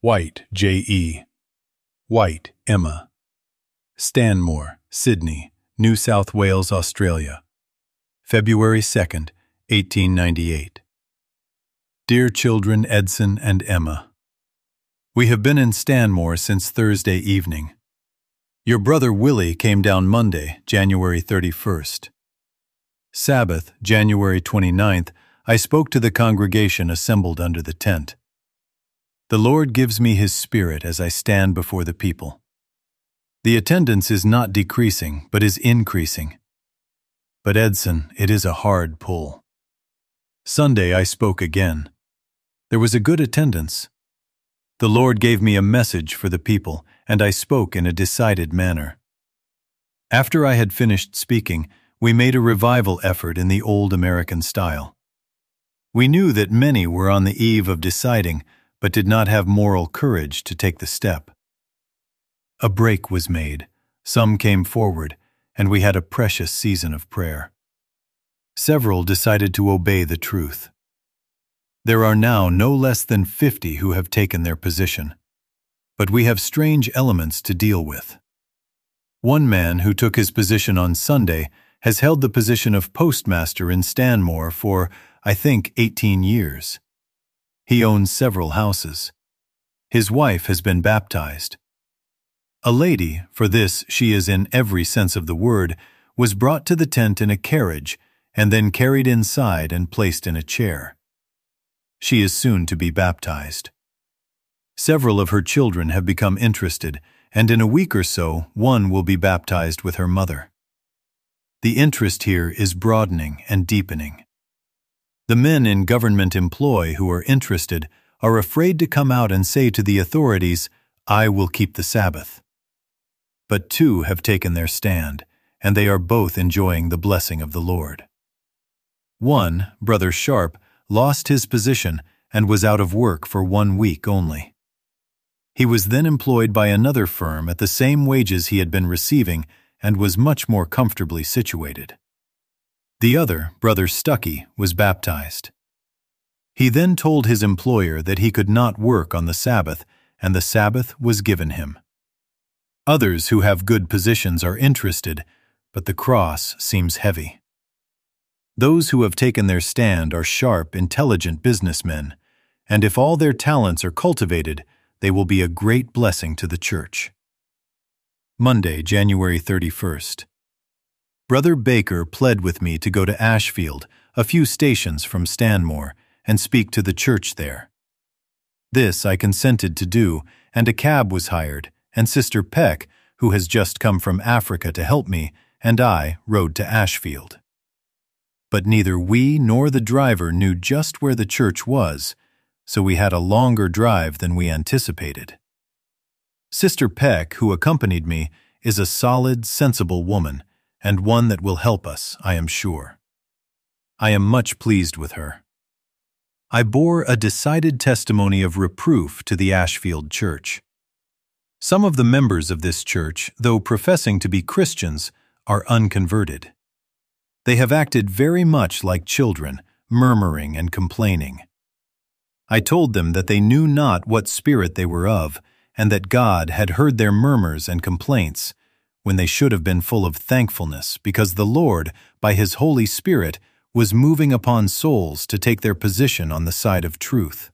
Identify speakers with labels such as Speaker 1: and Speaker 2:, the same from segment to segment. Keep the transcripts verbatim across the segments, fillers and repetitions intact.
Speaker 1: White, J E White, Emma. Stanmore, Sydney, New South Wales, Australia. February second, eighteen ninety-eight. Dear children Edson and Emma, we have been in Stanmore since Thursday evening. Your brother Willie came down Monday, January thirty-first. Sabbath, January twenty-ninth, I spoke to the congregation assembled under the tent. The Lord gives me His Spirit as I stand before the people. The attendance is not decreasing, but is increasing. But Edson, it is a hard pull. Sunday I spoke again. There was a good attendance. The Lord gave me a message for the people, and I spoke in a decided manner. After I had finished speaking, we made a revival effort in the old American style. We knew that many were on the eve of deciding, but did not have moral courage to take the step. A break was made, some came forward, and we had a precious season of prayer. Several decided to obey the truth. There are now no less than fifty who have taken their position, but we have strange elements to deal with. One man who took his position on Sunday has held the position of postmaster in Stanmore for, I think, eighteen years. He owns several houses. His wife has been baptized. A lady, for this she is in every sense of the word, was brought to the tent in a carriage and then carried inside and placed in a chair. She is soon to be baptized. Several of her children have become interested, and in a week or so one will be baptized with her mother. The interest here is broadening and deepening. The men in government employ who are interested are afraid to come out and say to the authorities, "I will keep the Sabbath." But two have taken their stand, and they are both enjoying the blessing of the Lord. One, Brother Sharp, lost his position and was out of work for one week only. He was then employed by another firm at the same wages he had been receiving and was much more comfortably situated. The other, Brother Stuckey, was baptized. He then told his employer that he could not work on the Sabbath, and the Sabbath was given him. Others who have good positions are interested, but the cross seems heavy. Those who have taken their stand are sharp, intelligent businessmen, and if all their talents are cultivated, they will be a great blessing to the church. Monday, January thirty-first. Brother Baker pled with me to go to Ashfield, a few stations from Stanmore, and speak to the church there. This I consented to do, and a cab was hired, and Sister Peck, who has just come from Africa to help me, and I rode to Ashfield. But neither we nor the driver knew just where the church was, so we had a longer drive than we anticipated. Sister Peck, who accompanied me, is a solid, sensible woman, and one that will help us, I am sure. I am much pleased with her. I bore a decided testimony of reproof to the Ashfield Church. Some of the members of this church, though professing to be Christians, are unconverted. They have acted very much like children, murmuring and complaining. I told them that they knew not what spirit they were of, and that God had heard their murmurs and complaints, when they should have been full of thankfulness, because the Lord, by His Holy Spirit, was moving upon souls to take their position on the side of truth.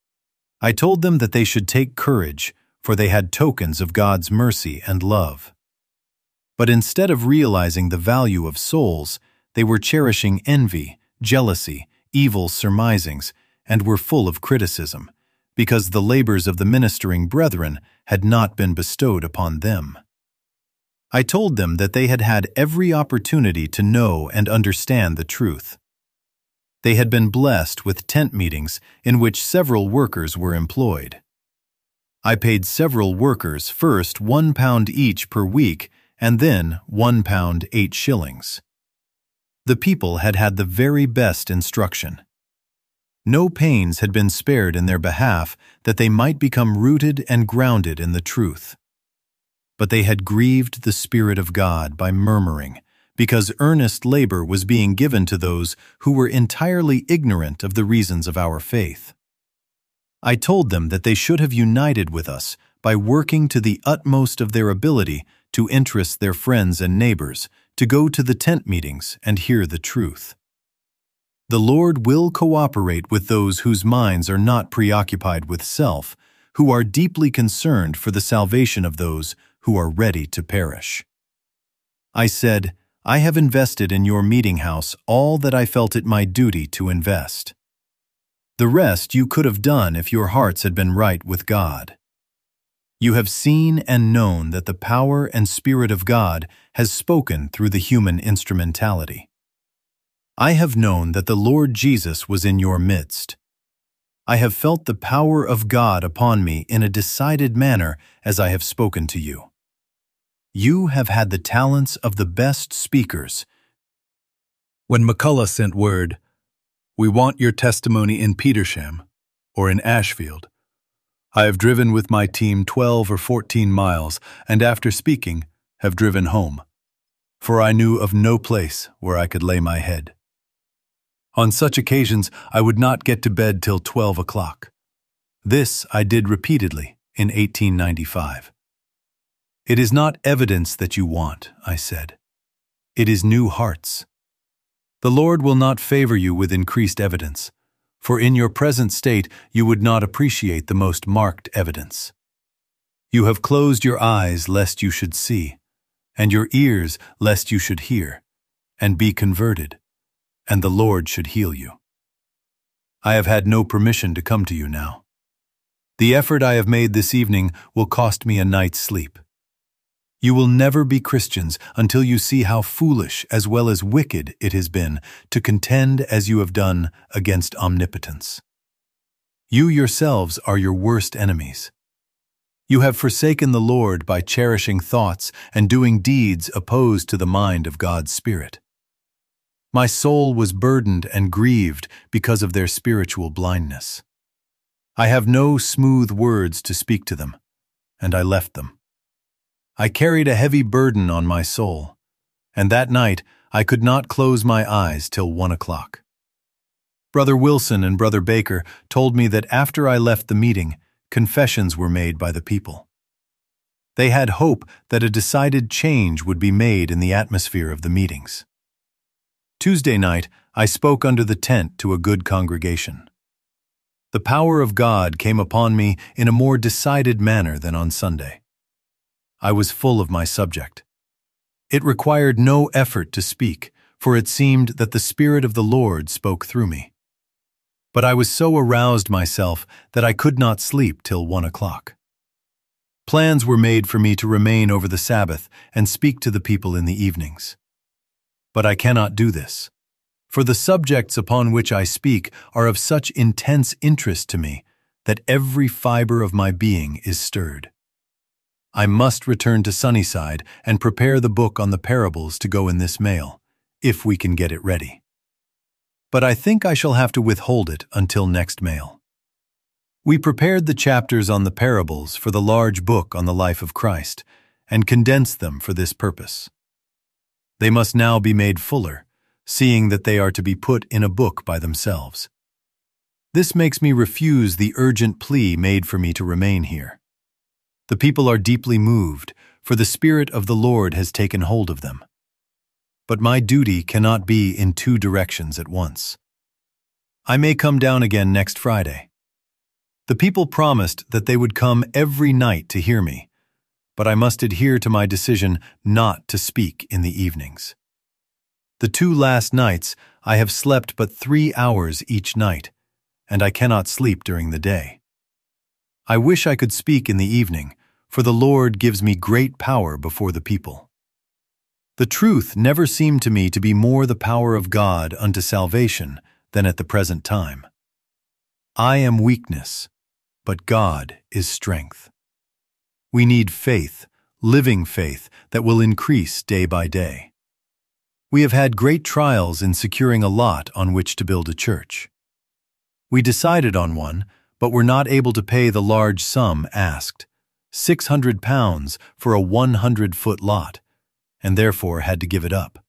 Speaker 1: I told them that they should take courage, for they had tokens of God's mercy and love. But instead of realizing the value of souls, they were cherishing envy, jealousy, evil surmisings, and were full of criticism, because the labors of the ministering brethren had not been bestowed upon them. I told them that they had had every opportunity to know and understand the truth. They had been blessed with tent meetings in which several workers were employed. I paid several workers first one pound each per week and then one pound eight shillings. The people had had the very best instruction. No pains had been spared in their behalf that they might become rooted and grounded in the truth. But they had grieved the Spirit of God by murmuring, because earnest labor was being given to those who were entirely ignorant of the reasons of our faith. I told them that they should have united with us by working to the utmost of their ability to interest their friends and neighbors, to go to the tent meetings and hear the truth. The Lord will cooperate with those whose minds are not preoccupied with self, who are deeply concerned for the salvation of those who are ready to perish. I said, I have invested in your meeting house all that I felt it my duty to invest. The rest you could have done if your hearts had been right with God. You have seen and known that the power and Spirit of God has spoken through the human instrumentality. I have known that the Lord Jesus was in your midst. I have felt the power of God upon me in a decided manner as I have spoken to you. You have had the talents of the best speakers. When McCullough sent word, "We want your testimony in Petersham or in Ashfield," I have driven with my team twelve or fourteen miles, and after speaking, have driven home, for I knew of no place where I could lay my head. On such occasions, I would not get to bed till twelve o'clock. This I did repeatedly in eighteen ninety-five. It is not evidence that you want, I said. It is new hearts. The Lord will not favor you with increased evidence, for in your present state you would not appreciate the most marked evidence. You have closed your eyes lest you should see, and your ears lest you should hear, and be converted, and the Lord should heal you. I have had no permission to come to you now. The effort I have made this evening will cost me a night's sleep. You will never be Christians until you see how foolish as well as wicked it has been to contend as you have done against omnipotence. You yourselves are your worst enemies. You have forsaken the Lord by cherishing thoughts and doing deeds opposed to the mind of God's Spirit. My soul was burdened and grieved because of their spiritual blindness. I have no smooth words to speak to them, and I left them. I carried a heavy burden on my soul, and that night I could not close my eyes till one o'clock. Brother Wilson and Brother Baker told me that after I left the meeting, confessions were made by the people. They had hope that a decided change would be made in the atmosphere of the meetings. Tuesday night, I spoke under the tent to a good congregation. The power of God came upon me in a more decided manner than on Sunday. I was full of my subject. It required no effort to speak, for it seemed that the Spirit of the Lord spoke through me. But I was so aroused myself that I could not sleep till one o'clock. Plans were made for me to remain over the Sabbath and speak to the people in the evenings. But I cannot do this, for the subjects upon which I speak are of such intense interest to me that every fiber of my being is stirred. I must return to Sunnyside and prepare the book on the parables to go in this mail, if we can get it ready. But I think I shall have to withhold it until next mail. We prepared the chapters on the parables for the large book on the life of Christ, and condensed them for this purpose. They must now be made fuller, seeing that they are to be put in a book by themselves. This makes me refuse the urgent plea made for me to remain here. The people are deeply moved, for the Spirit of the Lord has taken hold of them. But my duty cannot be in two directions at once. I may come down again next Friday. The people promised that they would come every night to hear me, but I must adhere to my decision not to speak in the evenings. The two last nights I have slept but three hours each night, and I cannot sleep during the day. I wish I could speak in the evening, for the Lord gives me great power before the people. The truth never seemed to me to be more the power of God unto salvation than at the present time. I am weakness, but God is strength. We need faith, living faith, that will increase day by day. We have had great trials in securing a lot on which to build a church. We decided on one, but were not able to pay the large sum asked, six hundred pounds for a one hundred foot lot, and therefore had to give it up.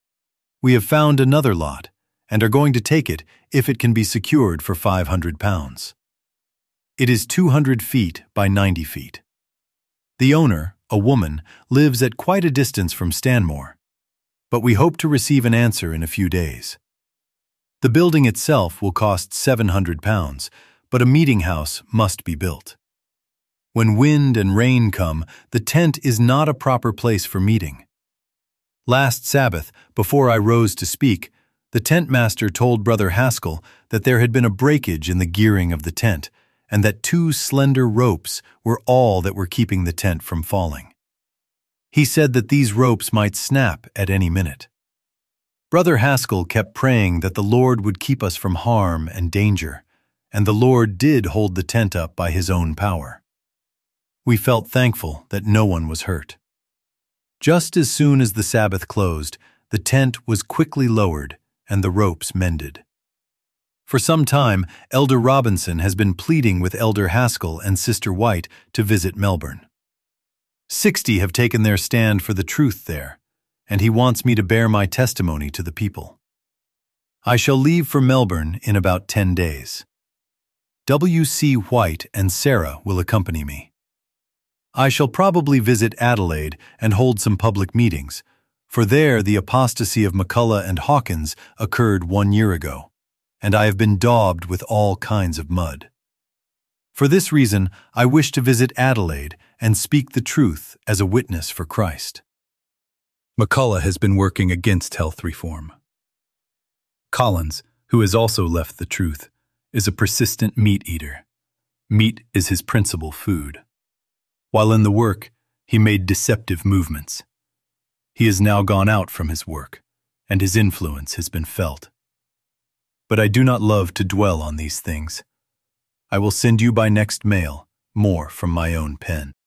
Speaker 1: We have found another lot, and are going to take it if it can be secured for five hundred pounds. It is two hundred feet by ninety feet. The owner, a woman, lives at quite a distance from Stanmore, but we hope to receive an answer in a few days. The building itself will cost seven hundred pounds, but a meeting house must be built. When wind and rain come, the tent is not a proper place for meeting. Last Sabbath, before I rose to speak, the tent master told Brother Haskell that there had been a breakage in the gearing of the tent, and that two slender ropes were all that were keeping the tent from falling. He said that these ropes might snap at any minute. Brother Haskell kept praying that the Lord would keep us from harm and danger, and the Lord did hold the tent up by His own power. We felt thankful that no one was hurt. Just as soon as the Sabbath closed, the tent was quickly lowered and the ropes mended. For some time, Elder Robinson has been pleading with Elder Haskell and Sister White to visit Melbourne. Sixty have taken their stand for the truth there, and he wants me to bear my testimony to the people. I shall leave for Melbourne in about ten days. W C White and Sarah will accompany me. I shall probably visit Adelaide and hold some public meetings, for there the apostasy of McCullough and Hawkins occurred one year ago, and I have been daubed with all kinds of mud. For this reason, I wish to visit Adelaide and speak the truth as a witness for Christ. McCullough has been working against health reform. Collins, who has also left the truth, is a persistent meat eater. Meat is his principal food. While in the work, he made deceptive movements. He has now gone out from his work, and his influence has been felt. But I do not love to dwell on these things. I will send you by next mail more from my own pen.